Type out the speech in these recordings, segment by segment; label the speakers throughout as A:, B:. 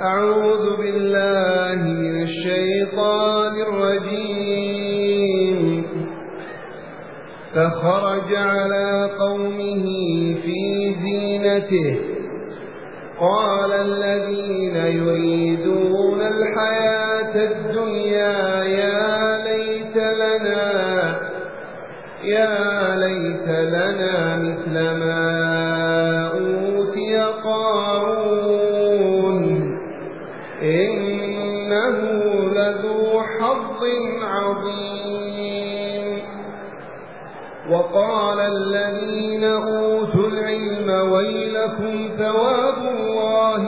A: أعوذ بالله من الشيطان الرجيم. فخرج على قومه في زينته قال الذين يريدون الحياة الدنيا يا ليت لنا مثل ما أوتي قارون إنه لذو حظ عظيم. وقال الذين أوتوا العلم ويلكم ثواب الله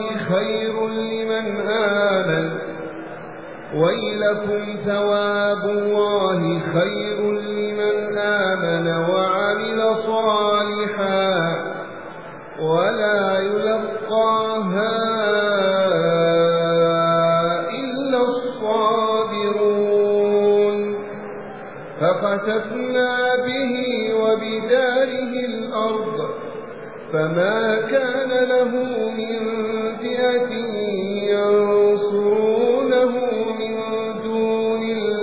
A: خير لمن آمن وعمل صالحا ولا يلقاها إلا الصابرون. فخسفنا به وبداره الأرض فما كان له من فئة ينصرونه من دون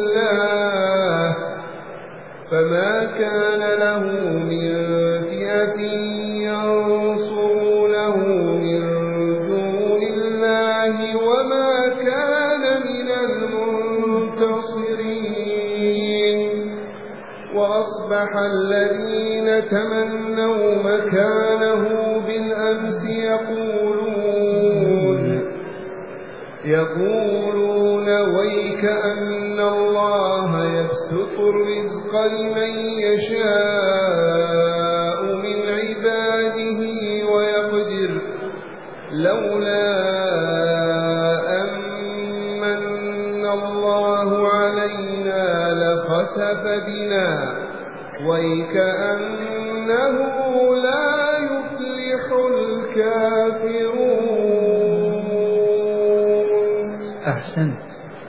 A: الله وما كان من المنتصرين. وأصبح الذين تمنوا مكانه بالأمس يقولون ويك أن الله يبسط الرزق لمن يشاء من عباده ويقدر لولا أمن الله علينا لخسف بنا ويك أنه لا يفلح الكافرون.
B: أحسنت.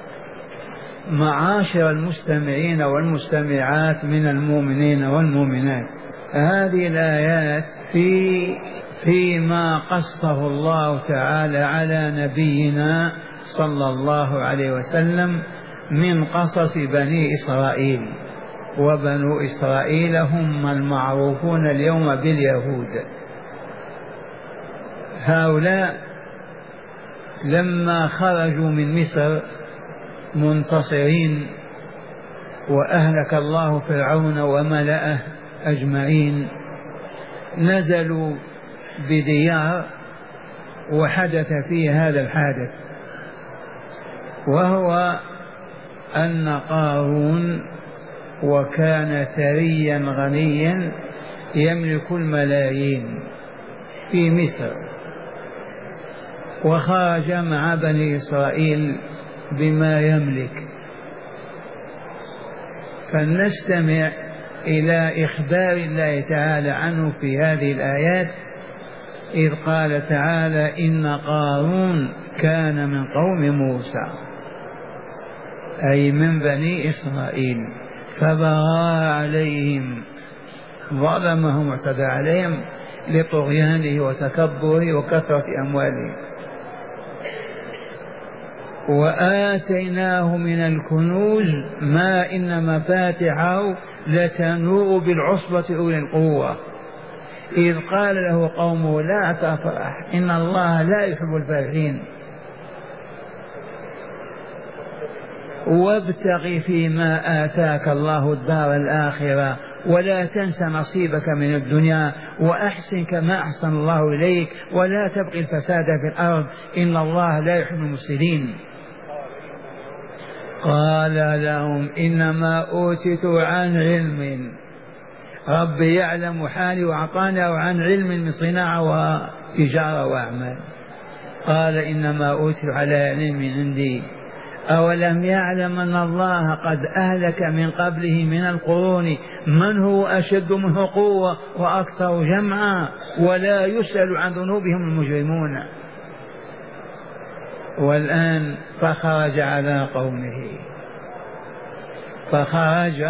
B: معاشر المستمعين والمستمعات من المؤمنين والمؤمنات، هذه الآيات فيما قصه الله تعالى على نبينا صلى الله عليه وسلم من قصص بني إسرائيل. وبنو إسرائيل هم المعروفون اليوم باليهود. هؤلاء لما خرجوا من مصر منتصرين وأهلك الله فرعون وملأه أجمعين، نزلوا بديار وحدث فيه هذا الحادث، وهو أن قارون وكان ثريا غنيا يملك الملايين في مصر، وخرج مع بني إسرائيل بما يملك. فلنستمع إلى إخبار الله تعالى عنه في هذه الآيات، إذ قال تعالى إن قارون كان من قوم موسى أي من بني إسرائيل فبغى عليهم، ظلمهم واعتدى عليهم لطغيانه وتكبره وكثرة أمواله. وآتيناه من الكنوز ما إن مفاتحه لتنوء بالعصبة أولي القوة إذ قال له قومه لا تفرح إن الله لا يحب الفرحين وابتغ فيما آتاك الله الدار الآخرة ولا تنس نصيبك من الدنيا وأحسن كما أحسن الله إليك ولا تبغي الفساد في الأرض إن الله لا يحب المفسدين. قال لهم إنما أوتيت عن علم، ربي يعلم حالي وأعطاني عن علم من صناعة وتجارة وأعمال. قال إنما أوتيت على علم عندي أولم يعلم أن الله قد أهلك من قبله من القرون من هو أشد منه قوة وأكثر جمعا ولا يسأل عن ذنوبهم المجرمون. والآن فخرج على قومه، فخرج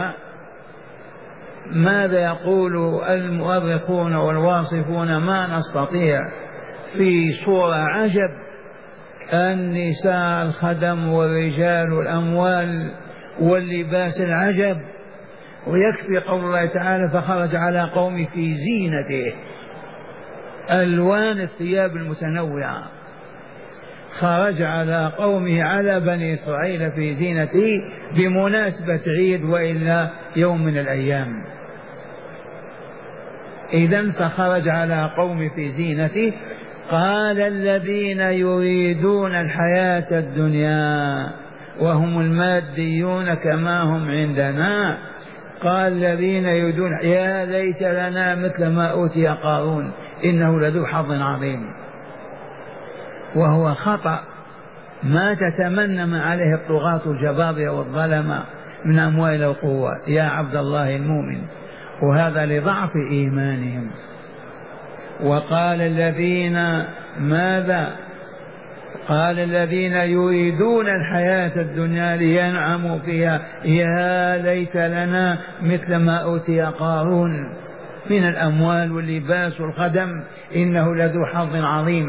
B: ماذا يقول المؤرخون والواصفون؟ ما نستطيع في صورة عجب النساء الخدم والرجال والأموال واللباس العجب. ويكفي قول الله تعالى فخرج على قوم في زينته، ألوان الثياب المتنوعة، خرج على قومه على بني إسرائيل في زينته بمناسبة عيد وإلا يوم من الأيام. إذن فخرج على قوم في زينته. قال الذين يريدون الحياة الدنيا وهم الماديون كما هم عندنا، قال الذين يريدون يا ليت لنا مثل ما أوتي قارون إنه لذو حظ عظيم. وهو خطأ ما تتمنى ما عليه الطغاة الجبابرة والظلمة من أموال القوة يا عبد الله المؤمن، وهذا لضعف إيمانهم. وقال الذين ماذا؟ قال الذين يريدون الحياة الدنيا لينعموا فيها يا ليت لنا مثل ما أوتي قارون من الأموال واللباس والخدم إنه لذو حظ عظيم.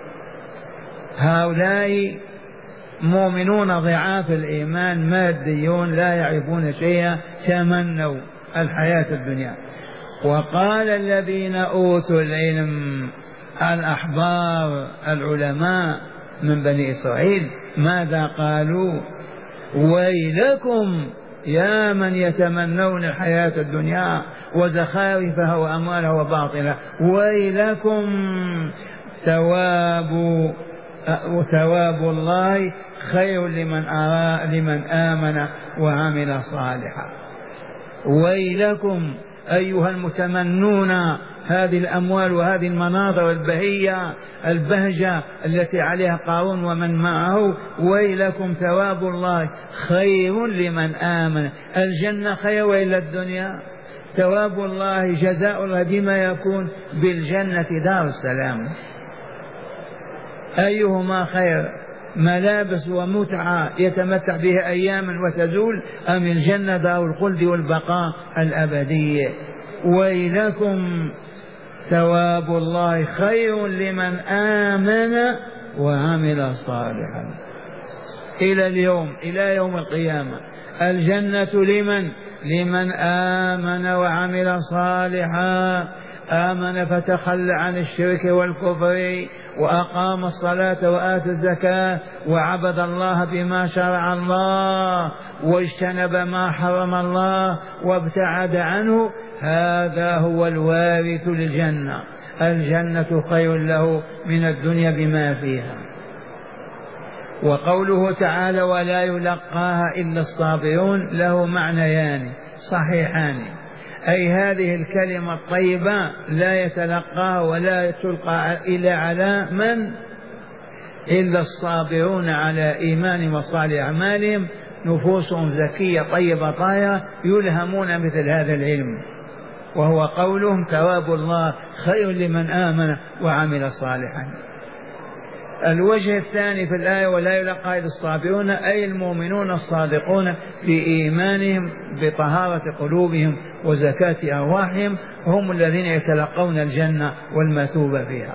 B: هؤلاء مؤمنون ضعاف الإيمان ماديون لا يعرفون شيئا، تمنوا الحياة الدنيا. وقال الذين أوتوا العلم الأحبار العلماء من بني إسرائيل ماذا قالوا؟ ويلكم يا من يتمنون الحياة الدنيا وزخارفها وأموالها وباطلة، ويلكم ثواب الله خير لمن آمن وعمل صالحا. ويلكم أيها المتمنون هذه الأموال وهذه المناظر البهية البهجة التي عليها قارون ومن معه، ويلكم ثواب الله خير لمن آمن. الجنة خير وإلا الدنيا؟ ثواب الله جزاء الله بما يكون بالجنة دار السلام. أيهما خير؟ ملابس ومتعة يتمتع بها أياما وتزول، أم الجنة دار الخلد والبقاء الأبدي؟ ويلكم ثواب الله خير لمن آمن وعمل صالحا. إلى اليوم إلى يوم القيامة الجنة لمن آمن وعمل صالحا. آمن فتخلى عن الشرك والكفر وأقام الصلاة وآتى الزكاة وعبد الله بما شرع الله واجتنب ما حرم الله وابتعد عنه، هذا هو الوارث للجنة. الجنة خير له من الدنيا بما فيها. وقوله تعالى ولا يلقاها إلا الصابرون له معنيان صحيحان، أي هذه الكلمة الطيبة لا يتلقاها ولا تلقى إلا على من؟ إلا الصابرون على إيمان وصالح أعمالهم، نفوسهم زكية طيبة طاهرة يلهمون مثل هذا العلم. وهو قولهم ثواب الله خير لمن آمن وعمل صالحا. الوجه الثاني في الآية ولا يلقى إلا الصابرون، أي المؤمنون الصادقون في إيمانهم بطهارة قلوبهم وزكاة أرواحهم، هم الذين يتلقون الجنة والمثوبة فيها.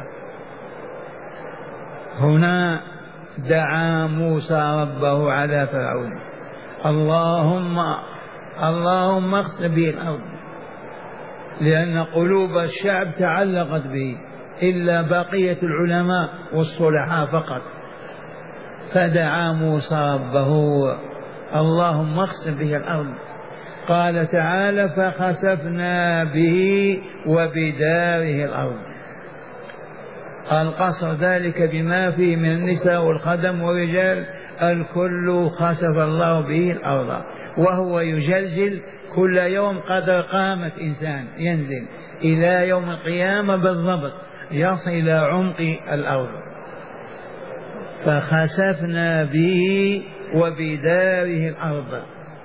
B: هنا دعا موسى ربه على فرعون اللهم اخسف به الأرض، لأن قلوب الشعب تعلقت به إلا بقية العلماء والصلحاء فقط. فدعا موسى ربه اللهم اخسف به الأرض. قال تعالى فخسفنا به وبداره الأرض. القصر ذلك بما فيه من النساء والخدم والرجال الكل خسف الله به الأرض، وهو يجلجل كل يوم قدر قامة إنسان ينزل إلى يوم القيامة بالضبط يصل إلى عمق الأرض. فخسفنا به وبداره الأرض.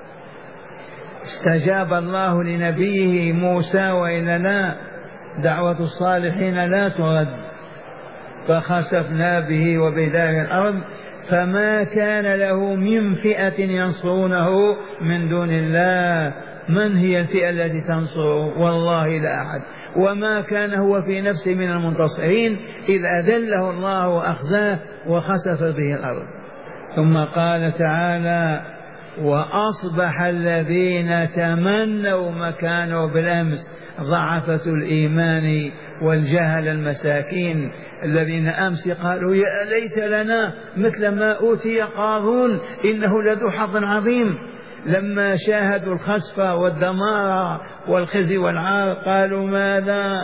B: استجاب الله لنبيه موسى وإلا لا؟ دعوة الصالحين لا ترد. فخسفنا به وبداره الأرض فما كان له من فئة ينصرونه من دون الله من هي الفئة التي تنصره؟ والله لا أحد. وما كان هو في نفسه من المنتصرين إذ أذله الله وأخزاه وخسف به الأرض. ثم قال تعالى: وأصبح الذين تمنوا مكانه بالأمس، ضعفة الإيمان والجهل المساكين الذين أمس قالوا: يا ليت لنا مثل ما أوتي قارون إنه لذو حظ عظيم. لما شاهدوا الخسف والدمار والخزي والعار قالوا: ماذا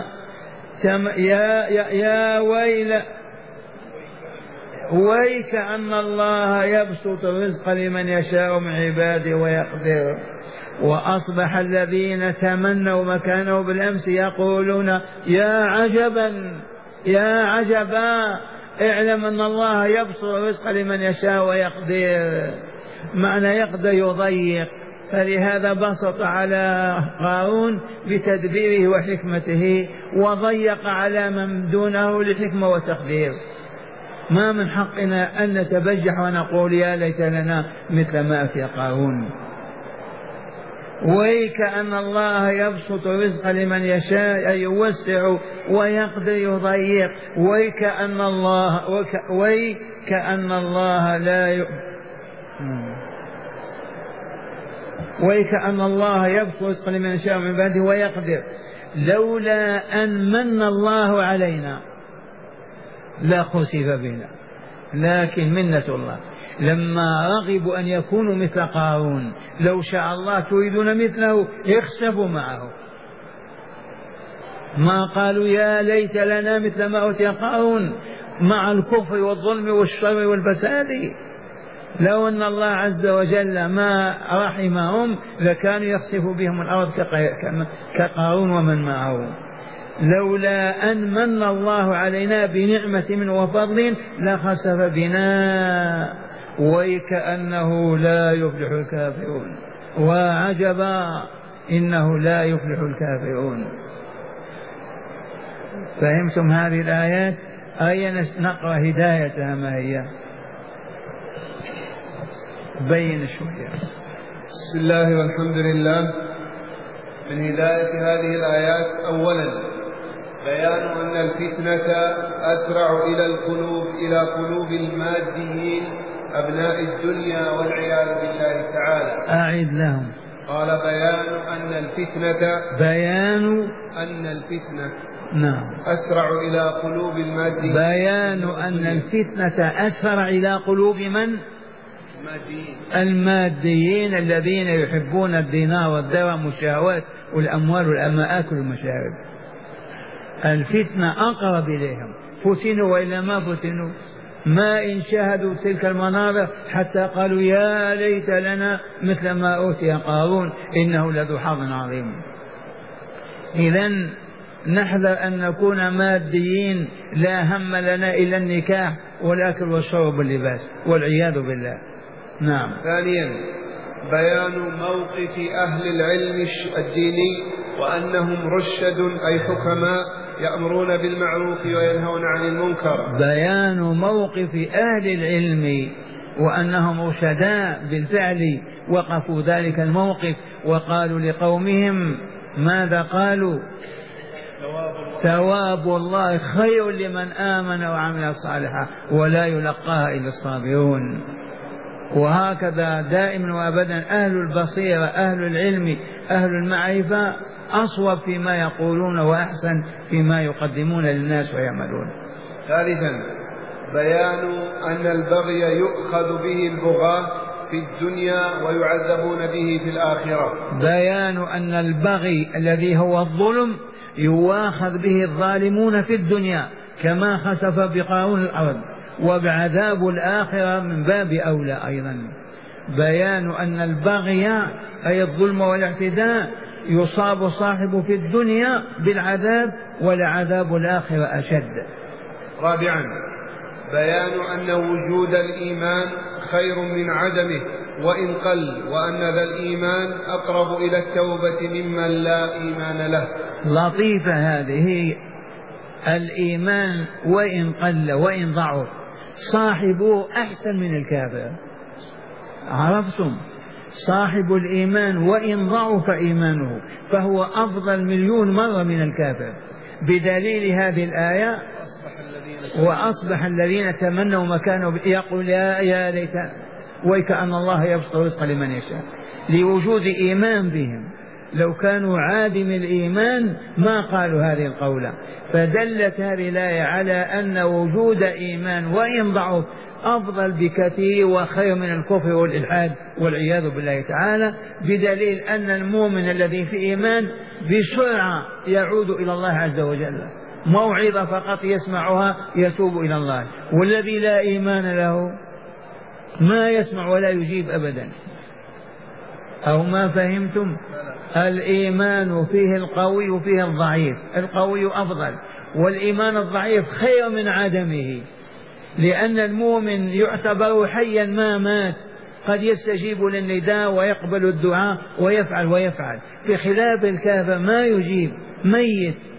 B: يا ويك أن الله يبسط الرزق لمن يشاء من عباده ويقدر. وأصبح الذين تمنوا مكانه بالأمس يقولون: يا عجبا يا عجبا، اعلم أن الله يبسط الرزق لمن يشاء ويقدر. معنى يقدر يضيق، فلهذا بسط على قارون بتدبيره وحكمته، وضيق على من دونه لحكمة وتقدير. ما من حقنا أن نتبجح ونقول: يا ليت لنا مثل ما في قارون. ويك أن الله يبسط الرزق لمن يشاء، أي يوسع، ويقدر يضيق. ويك أن الله يبسط الرزق لمن يشاء من عباده ويقدر. لولا أن من الله علينا لخسف بنا، لكن منة الله لما رغبوا أن يكونوا مثل قارون. لو شاء الله تريدون مثله اخسفوا معه، ما قالوا: يا ليت لنا مثل ما أوتي قارون، مع الكفر والظلم والشر والفساد. لو أن الله عز وجل ما رحمهم لكانوا يخسف بهم الأرض كقارون ومن معه. لولا أن من الله علينا بنعمة من وفضل لخسف بنا، وكأنه لا يفلح الكافرون. وعجبا إنه لا يفلح الكافرون. فهمتم هذه الآيات؟ نقرأ هدايتها ما هي؟ بين شوية.
A: بسم الله والحمد لله. من هداية هذه الآيات: أولا بيان أن الفتنة أسرع إلى قلوب الماديين أبناء الدنيا والعياذ بالله تعالى.
B: أعد لهم.
A: قال: بيان أن الفتنة
B: نعم.
A: أسرع إلى قلوب الماديين.
B: بيان أن الفتنة أسرع إلى قلوب من؟ الماديين الذين يحبون الدينار والدرهم والشهوات والأموال والمآكل والمشارب. الفتنة أقرب إليهم. فتنوا وإلا ما فتنوا، ما إن شاهدوا تلك المناظر حتى قالوا: يا ليت لنا مثل ما أوتي قارون إنه لذو حظ عظيم. إذن نحذر أن نكون ماديين لا هم لنا إلا النكاح والأكل والشرب واللباس والعياذ بالله. نعم.
A: ثانيا بيان موقف أهل العلم الديني وأنهم رشد أي حكماء يأمرون بالمعروف وينهون عن المنكر.
B: بيان موقف أهل العلم وأنهم رشداء بالفعل، وقفوا ذلك الموقف وقالوا لقومهم ماذا قالوا؟ ثواب الله خير لمن آمن وعمل صالحا ولا يلقاها إلا الصابرون. وهكذا دائما وابدا أهل البصيرة أهل العلم أهل المعرفة أصوب فيما يقولون وأحسن فيما يقدمون للناس ويعملون.
A: ثالثا بيان أن البغي يؤخذ به البغاة في الدنيا ويعذبون به في الآخرة.
B: بيان أن البغي الذي هو الظلم يؤاخذ به الظالمون في الدنيا كما خسف بقارون الأرض، وبعذاب الآخرة من باب أولى أيضا. بيان أن البغي أي الظلم والاعتداء يصاب صاحبه في الدنيا بالعذاب ولعذاب الآخرة أشد.
A: رابعا بيان أن وجود الإيمان خير من عدمه وإن قل، وأن ذا الإيمان أقرب إلى التوبة ممن لا إيمان له.
B: لطيفة هذه. الإيمان وإن قل وإن ضعف صاحبه أحسن من الكافر. عرفتم؟ صاحب الإيمان وإن ضعف إيمانه فهو أفضل 1,000,000 مرة من الكافر، بدليل هذه الآية وأصبح الذين تمنوا مكانه يقول يا ليت ويكأن الله يبسط الرزق لمن يشاء، لوجود إيمان بهم. لو كانوا عادم الإيمان ما قالوا هذه القولة. فدلت هذه الآية على أن وجود إيمان وإن ضعف أفضل بكثير وخير من الكفر والإلحاد والعياذ بالله تعالى، بدليل أن المؤمن الذي في إيمان بسرعة يعود إلى الله عز وجل، موعظة فقط يسمعها يتوب إلى الله. والذي لا إيمان له ما يسمع ولا يجيب أبدا. أو ما فهمتم؟ الإيمان فيه القوي وفيه الضعيف، القوي أفضل، والإيمان الضعيف خير من عدمه، لأن المؤمن يعتبر حيا ما مات، قد يستجيب للنداء ويقبل الدعاء ويفعل، بخلاف الكافر ما يجيب، ميت.